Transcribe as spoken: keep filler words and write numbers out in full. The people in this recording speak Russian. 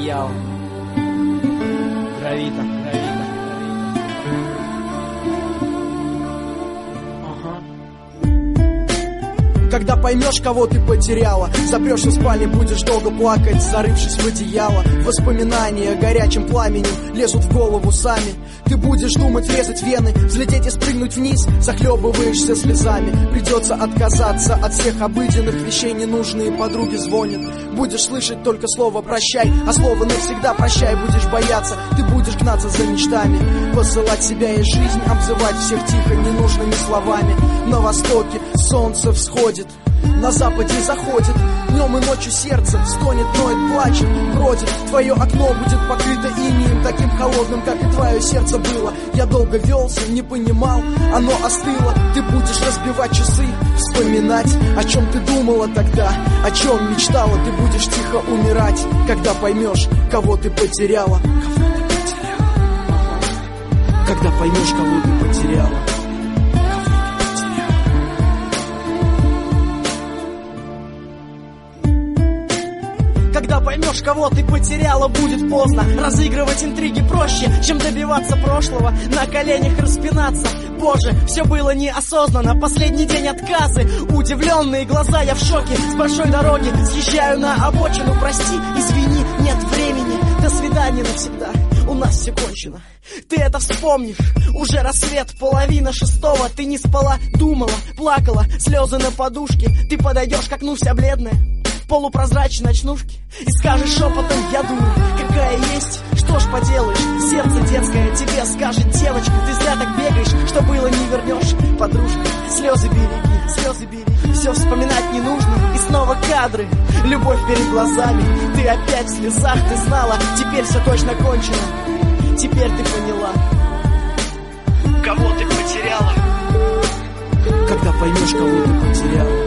одеяло. Гравита, гравита, гравита. Ага. Когда поймешь, кого ты потеряла, запрешься в спальне, будешь долго плакать, зарывшись в одеяло. Воспоминания горячим пламенем лезут в голову сами. Ты будешь думать, резать вены, взлететь и спрыгнуть вниз, захлебываешься слезами. Придется отказаться от всех обыденных вещей, ненужные подруги звонят. Будешь слышать только слово «прощай», а слово «навсегда прощай» будешь бояться. Ты будешь гнаться за мечтами, посылать себя и жизнь, обзывать всех тихо ненужными словами. На востоке солнце всходит, на западе заходит, днем и ночью сердце стонет, ноет, плачет, бродит. Твое окно будет покрыто инеем, таким холодным, как и твое сердце было. Я долго велся, не понимал, оно остыло. Ты будешь разбивать часы, вспоминать, о чем ты думала тогда, о чем мечтала. Ты будешь тихо умирать, когда поймешь, кого ты потеряла. Когда поймешь, кого ты потеряла. Когда поймешь, кого ты потеряла, будет поздно. Разыгрывать интриги проще, чем добиваться прошлого, на коленях распинаться. Боже, все было неосознанно, последний день отказы, удивленные глаза, я в шоке. С большой дороги съезжаю на обочину, прости, извини, нет времени. До свидания навсегда, у нас все кончено. Ты это вспомнишь, уже рассвет, половина шестого. Ты не спала, думала, плакала, слезы на подушке. Ты подойдешь к окну вся бледная, полупрозрачной ночнушки, и скажешь шепотом: я дура, какая есть, что ж поделаешь, сердце детское тебе скажет: девочка, ты зря так бегаешь, что было не вернешь. Подружка, слезы береги, слезы береги, все вспоминать не нужно, и снова кадры, любовь перед глазами. Ты опять в слезах, ты знала, теперь все точно кончено, теперь ты поняла, кого ты потеряла. Когда поймешь, кого ты потеряла.